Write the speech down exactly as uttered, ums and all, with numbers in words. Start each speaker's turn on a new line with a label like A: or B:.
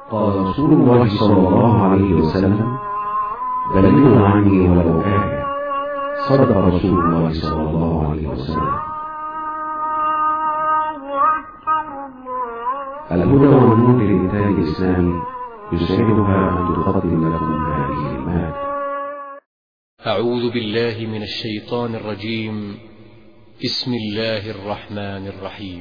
A: قال رسول الله صلى الله عليه وسلم: بلغوا عني ولو آية. صدق رسول الله صلى الله عليه وسلم. الهدى والنور للإنتاج الإسلامي يسعدها أن تقدم لكم هذه المادة.
B: أعوذ بالله من الشيطان الرجيم. بسم الله الرحمن الرحيم.